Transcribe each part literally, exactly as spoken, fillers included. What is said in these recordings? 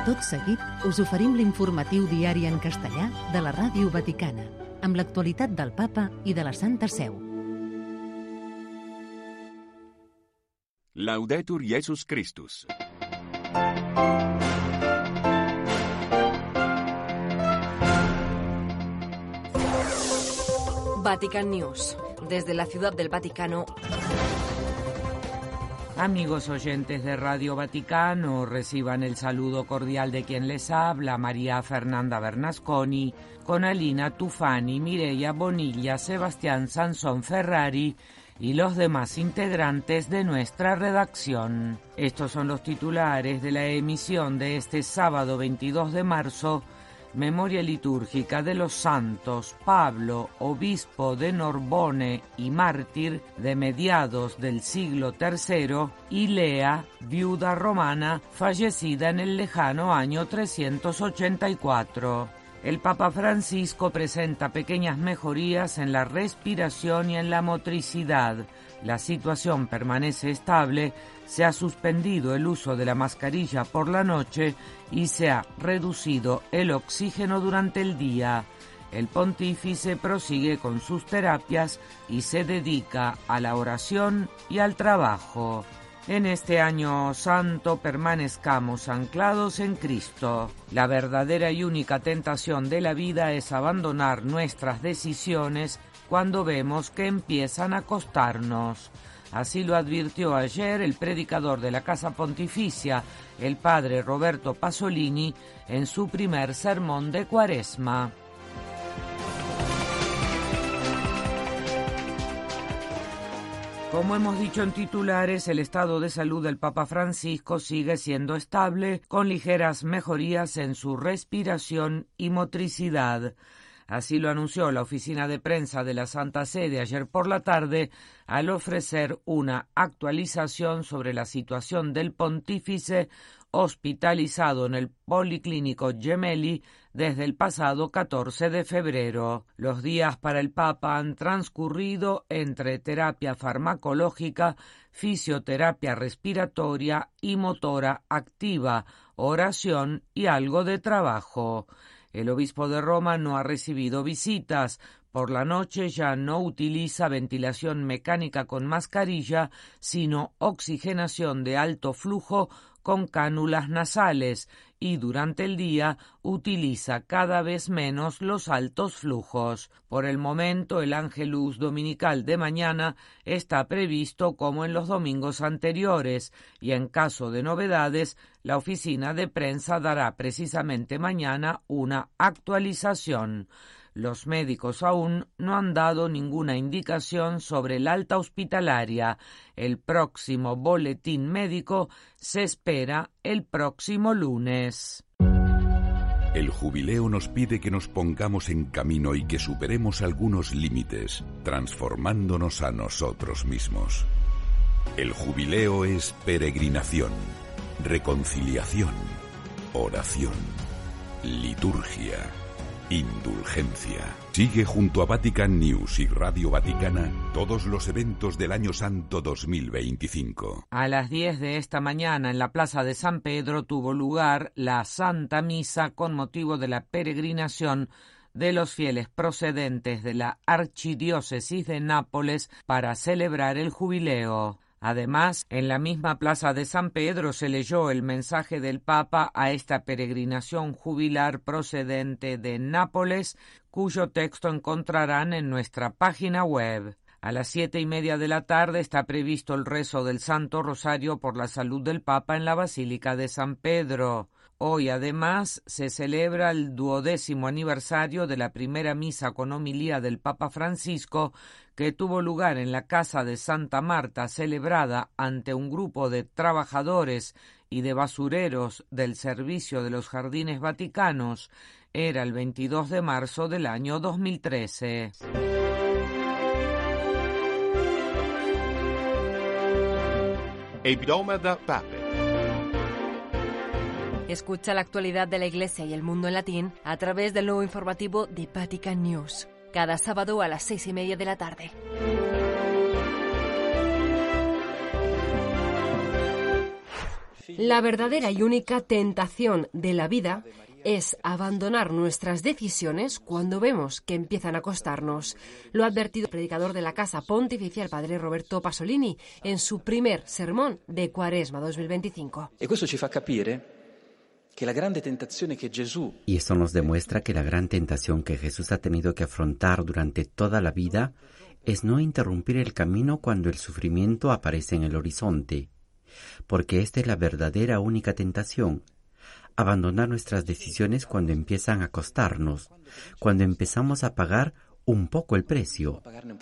Tot seguit, us oferim l'informatiu diari en castellà de la Ràdio Vaticana, amb l'actualitat del Papa i de la Santa Seu. Laudetur Jesus Christus. Vatican News. Desde la Ciudad del Vaticano. Amigos oyentes de Radio Vaticano, reciban el saludo cordial de quien les habla, María Fernanda Bernasconi, con Alina Tufani, Mireia Bonilla, Sebastián Sansón Ferrari y los demás integrantes de nuestra redacción. Estos son los titulares de la emisión de este sábado veintidós de marzo, memoria litúrgica de los santos Pablo, obispo de Norbone y mártir de mediados del siglo tercero, y Lea, viuda romana, fallecida en el lejano año trescientos ochenta y cuatro. El Papa Francisco presenta pequeñas mejorías en la respiración y en la motricidad. La situación permanece estable, se ha suspendido el uso de la mascarilla por la noche y se ha reducido el oxígeno durante el día. El pontífice prosigue con sus terapias y se dedica a la oración y al trabajo. En este año santo permanezcamos anclados en Cristo. La verdadera y única tentación de la vida es abandonar nuestras decisiones cuando vemos que empiezan a costarnos. Así lo advirtió ayer el predicador de la Casa Pontificia, el padre Roberto Pasolini, en su primer sermón de Cuaresma. Como hemos dicho en titulares, el estado de salud del Papa Francisco sigue siendo estable, con ligeras mejorías en su respiración y motricidad. Así lo anunció la oficina de prensa de la Santa Sede ayer por la tarde al ofrecer una actualización sobre la situación del pontífice hospitalizado en el Policlínico Gemelli desde el pasado catorce de febrero. Los días para el Papa han transcurrido entre terapia farmacológica, fisioterapia respiratoria y motora activa, oración y algo de trabajo. El obispo de Roma no ha recibido visitas. Por la noche ya no utiliza ventilación mecánica con mascarilla, sino oxigenación de alto flujo con cánulas nasales, y durante el día utiliza cada vez menos los altos flujos. Por el momento, el Ángelus Dominical de mañana está previsto como en los domingos anteriores, y en caso de novedades, la oficina de prensa dará precisamente mañana una actualización. Los médicos aún no han dado ninguna indicación sobre el alta hospitalaria. El próximo boletín médico se espera el próximo lunes. El jubileo nos pide que nos pongamos en camino y que superemos algunos límites, transformándonos a nosotros mismos. El jubileo es peregrinación, reconciliación, oración, liturgia, indulgencia. Sigue junto a Vatican News y Radio Vaticana todos los eventos del Año Santo dos mil veinticinco. A las diez de esta mañana en la Plaza de San Pedro tuvo lugar la Santa Misa con motivo de la peregrinación de los fieles procedentes de la Archidiócesis de Nápoles para celebrar el jubileo. Además, en la misma Plaza de San Pedro se leyó el mensaje del Papa a esta peregrinación jubilar procedente de Nápoles, cuyo texto encontrarán en nuestra página web. A las siete y media de la tarde está previsto el rezo del Santo Rosario por la salud del Papa en la Basílica de San Pedro. Hoy, además, se celebra el duodécimo aniversario de la primera misa con homilía del Papa Francisco, que tuvo lugar en la Casa de Santa Marta, celebrada ante un grupo de trabajadores y de basureros del Servicio de los Jardines Vaticanos. Era el veintidós de marzo del año dos mil trece. Epidome da Pape. Escucha la actualidad de la Iglesia y el mundo en latín a través del nuevo informativo de Vatican News, cada sábado a las seis y media de la tarde. La verdadera y única tentación de la vida es abandonar nuestras decisiones cuando vemos que empiezan a costarnos. Lo ha advertido el predicador de la Casa Pontificia, el padre Roberto Pasolini, en su primer sermón de Cuaresma dos mil veinticinco. E questo ci fa capire que la grande tentazione che Gesù Y esto nos demuestra que la gran tentación que Jesús ha tenido que afrontar durante toda la vida es no interrumpir el camino cuando el sufrimiento aparece en el horizonte, porque esta es la verdadera única tentación, abandonar nuestras decisiones cuando empiezan a costarnos, cuando empezamos a pagar un poco el precio.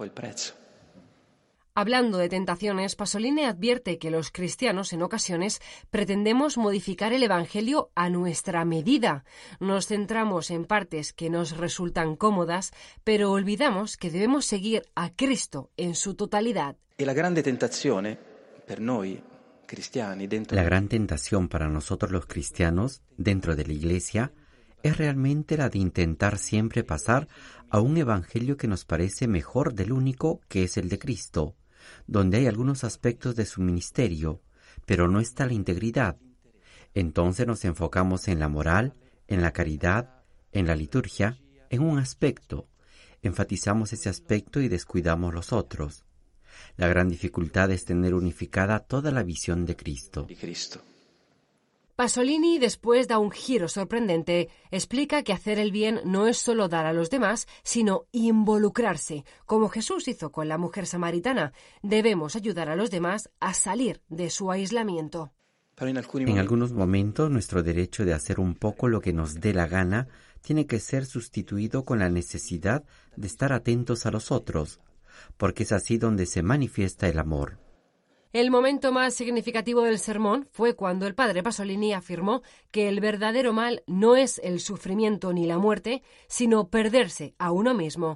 Hablando de tentaciones, Pasolini advierte que los cristianos en ocasiones pretendemos modificar el Evangelio a nuestra medida. Nos centramos en partes que nos resultan cómodas, pero olvidamos que debemos seguir a Cristo en su totalidad. E la grande tentazione per noi cristiani dentro La gran tentación para nosotros los cristianos dentro de la Iglesia es realmente la de intentar siempre pasar a un Evangelio que nos parece mejor del único que es el de Cristo, donde hay algunos aspectos de su ministerio, pero no está la integridad. Entonces nos enfocamos en la moral, en la caridad, en la liturgia, en un aspecto. Enfatizamos ese aspecto y descuidamos los otros. La gran dificultad es tener unificada toda la visión de Cristo. Pasolini después da un giro sorprendente. Explica que hacer el bien no es solo dar a los demás, sino involucrarse. Como Jesús hizo con la mujer samaritana, debemos ayudar a los demás a salir de su aislamiento. En algunos momentos, nuestro derecho de hacer un poco lo que nos dé la gana tiene que ser sustituido con la necesidad de estar atentos a los otros, porque es así donde se manifiesta el amor. El momento más significativo del sermón fue cuando el padre Pasolini afirmó que el verdadero mal no es el sufrimiento ni la muerte, sino perderse a uno mismo.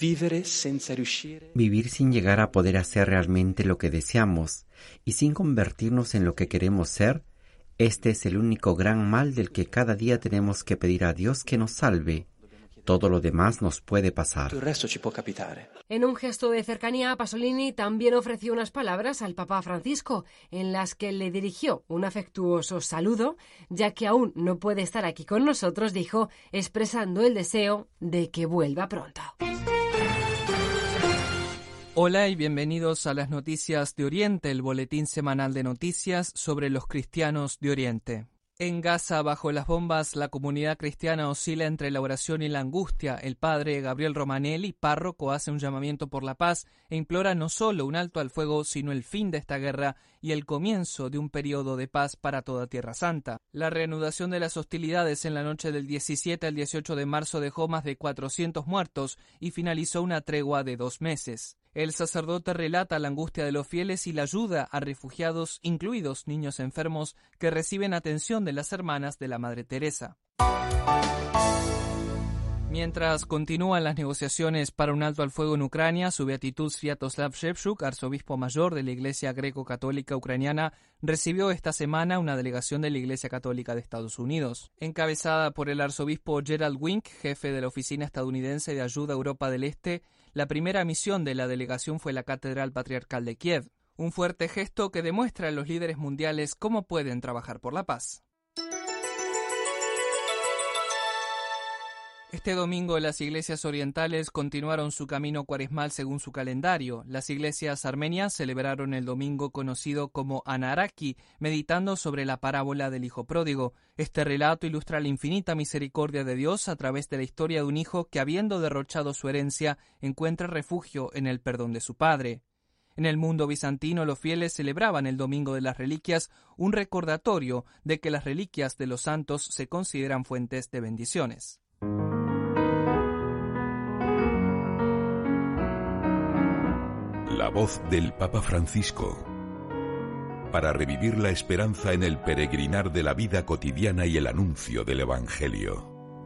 Vivir sin llegar a poder hacer realmente lo que deseamos y sin convertirnos en lo que queremos ser, este es el único gran mal del que cada día tenemos que pedir a Dios que nos salve. Todo lo demás nos puede pasar. En un gesto de cercanía, Pasolini también ofreció unas palabras al Papa Francisco, en las que le dirigió un afectuoso saludo, ya que aún no puede estar aquí con nosotros, dijo, expresando el deseo de que vuelva pronto. Hola y bienvenidos a las Noticias de Oriente, el boletín semanal de noticias sobre los cristianos de Oriente. En Gaza, bajo las bombas, la comunidad cristiana oscila entre la oración y la angustia. El padre Gabriel Romanelli, párroco, hace un llamamiento por la paz e implora no solo un alto al fuego, sino el fin de esta guerra y el comienzo de un periodo de paz para toda Tierra Santa. La reanudación de las hostilidades en la noche del diecisiete al dieciocho de marzo dejó más de cuatrocientos muertos y finalizó una tregua de dos meses. El sacerdote relata la angustia de los fieles y la ayuda a refugiados, incluidos niños enfermos, que reciben atención de las hermanas de la Madre Teresa. Mientras continúan las negociaciones para un alto al fuego en Ucrania, su beatitud Sviatoslav Shevchuk, arzobispo mayor de la Iglesia Greco-Católica Ucraniana, recibió esta semana una delegación de la Iglesia Católica de Estados Unidos. Encabezada por el arzobispo Gerald Wink, jefe de la Oficina Estadounidense de Ayuda a Europa del Este, la primera misión de la delegación fue la Catedral Patriarcal de Kiev, un fuerte gesto que demuestra a los líderes mundiales cómo pueden trabajar por la paz. Este domingo las iglesias orientales continuaron su camino cuaresmal según su calendario. Las iglesias armenias celebraron el domingo conocido como Anaraki, meditando sobre la parábola del hijo pródigo. Este relato ilustra la infinita misericordia de Dios a través de la historia de un hijo que, habiendo derrochado su herencia, encuentra refugio en el perdón de su padre. En el mundo bizantino, los fieles celebraban el Domingo de las Reliquias, un recordatorio de que las reliquias de los santos se consideran fuentes de bendiciones. La voz del Papa Francisco, para revivir la esperanza en el peregrinar de la vida cotidiana y el anuncio del Evangelio.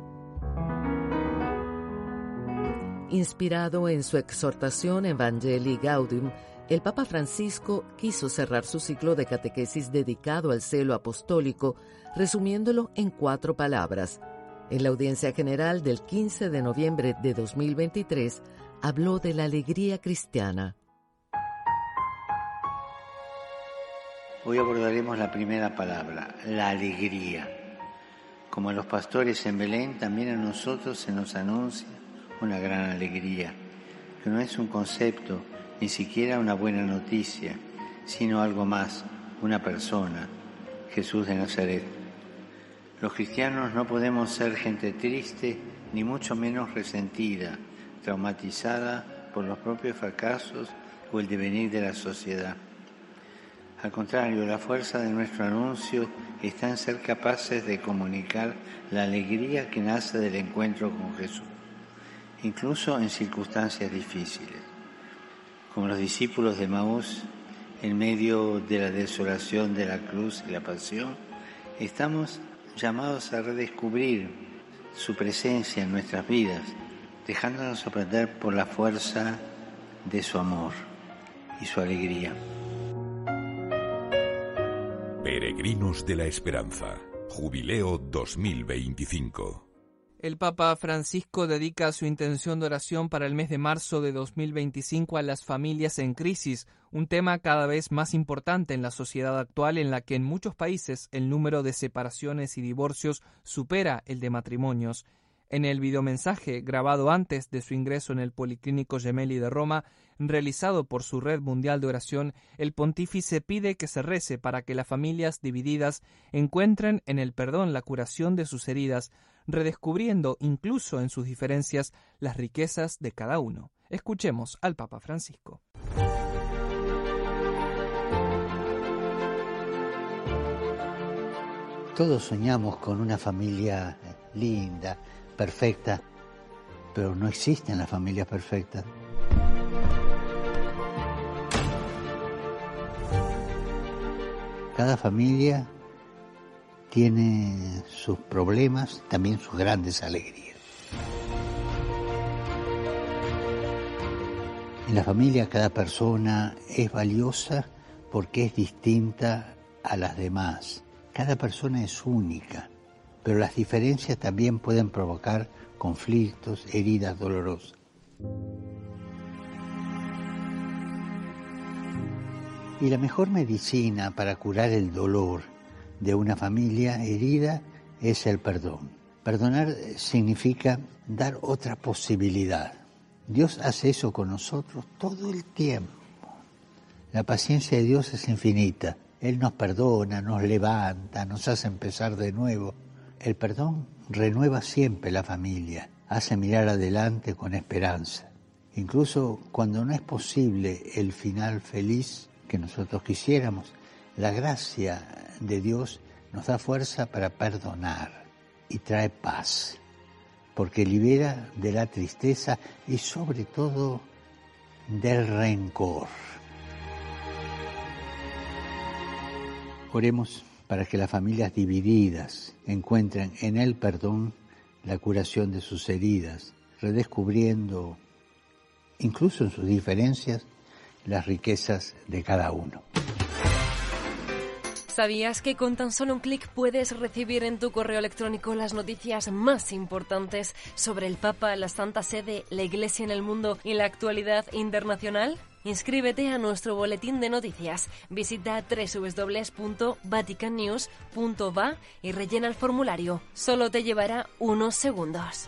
Inspirado en su exhortación Evangelii Gaudium, el Papa Francisco quiso cerrar su ciclo de catequesis dedicado al celo apostólico, resumiéndolo en cuatro palabras. En la audiencia general del quince de noviembre de dos mil veintitrés, habló de la alegría cristiana. Hoy abordaremos la primera palabra, la alegría. Como a los pastores en Belén, también a nosotros se nos anuncia una gran alegría, que no es un concepto, ni siquiera una buena noticia, sino algo más, una persona, Jesús de Nazaret. Los cristianos no podemos ser gente triste, ni mucho menos resentida, traumatizada por los propios fracasos o el devenir de la sociedad. Al contrario, la fuerza de nuestro anuncio está en ser capaces de comunicar la alegría que nace del encuentro con Jesús, incluso en circunstancias difíciles. Como los discípulos de Maús, en medio de la desolación de la cruz y la pasión, estamos llamados a redescubrir su presencia en nuestras vidas, dejándonos sorprender por la fuerza de su amor y su alegría. Peregrinos de la Esperanza, Jubileo dos mil veinticinco. El Papa Francisco dedica su intención de oración para el mes de marzo de dos mil veinticinco a las familias en crisis, un tema cada vez más importante en la sociedad actual en la que en muchos países el número de separaciones y divorcios supera el de matrimonios. En el videomensaje grabado antes de su ingreso en el Policlínico Gemelli de Roma, realizado por su Red Mundial de Oración, el pontífice pide que se rece para que las familias divididas encuentren en el perdón la curación de sus heridas, redescubriendo incluso en sus diferencias las riquezas de cada uno. Escuchemos al Papa Francisco. Todos soñamos con una familia linda, perfecta, pero no existen las familias perfectas. Cada familia tiene sus problemas, también sus grandes alegrías. En la familia cada persona es valiosa porque es distinta a las demás. Cada persona es única, pero las diferencias también pueden provocar conflictos, heridas dolorosas. Y la mejor medicina para curar el dolor de una familia herida es el perdón. Perdonar significa dar otra posibilidad. Dios hace eso con nosotros todo el tiempo. La paciencia de Dios es infinita. Él nos perdona, nos levanta, nos hace empezar de nuevo. El perdón renueva siempre la familia, hace mirar adelante con esperanza. Incluso cuando no es posible el final feliz que nosotros quisiéramos, la gracia de Dios nos da fuerza para perdonar y trae paz, porque libera de la tristeza y sobre todo del rencor. Oremos para que las familias divididas encuentren en el perdón la curación de sus heridas, redescubriendo, incluso en sus diferencias, las riquezas de cada uno. ¿Sabías que con tan solo un clic puedes recibir en tu correo electrónico las noticias más importantes sobre el Papa, la Santa Sede, la Iglesia en el mundo y la actualidad internacional? Inscríbete a nuestro boletín de noticias. Visita doble u doble u doble u punto vatican news punto va y rellena el formulario. Solo te llevará unos segundos.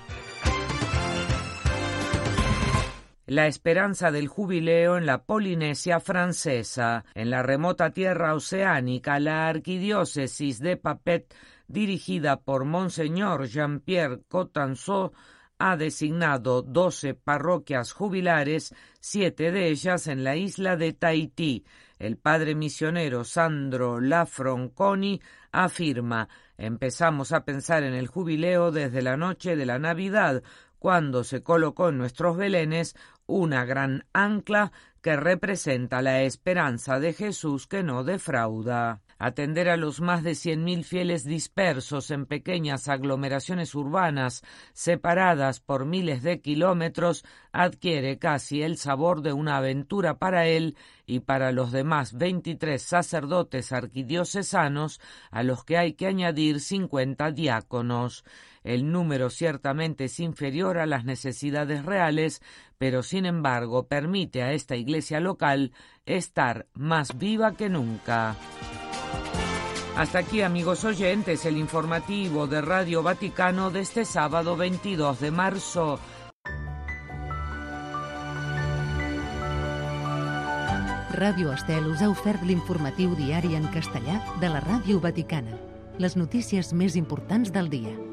La esperanza del jubileo en la Polinesia francesa. En la remota tierra oceánica, la arquidiócesis de Papet, dirigida por Monseñor Jean-Pierre Cotanceau, ha designado doce parroquias jubilares, siete de ellas en la isla de Tahití. El padre misionero Sandro Lafronconi afirma: empezamos a pensar en el jubileo desde la noche de la Navidad, cuando se colocó en nuestros belenes una gran ancla que representa la esperanza de Jesús que no defrauda. Atender a los más de cien mil fieles dispersos en pequeñas aglomeraciones urbanas separadas por miles de kilómetros adquiere casi el sabor de una aventura para él y para los demás veintitrés sacerdotes arquidiocesanos, a los que hay que añadir cincuenta diáconos. El número ciertamente es inferior a las necesidades reales, pero sin embargo permite a esta iglesia local estar más viva que nunca. Hasta aquí, amigos oyentes, el informativo de Radio Vaticano de este sábado veintidós de marzo. Ràdio Estel us ha ofert l'informatiu diari en castellà de la Ràdio Vaticana. Les notícies més importants del dia.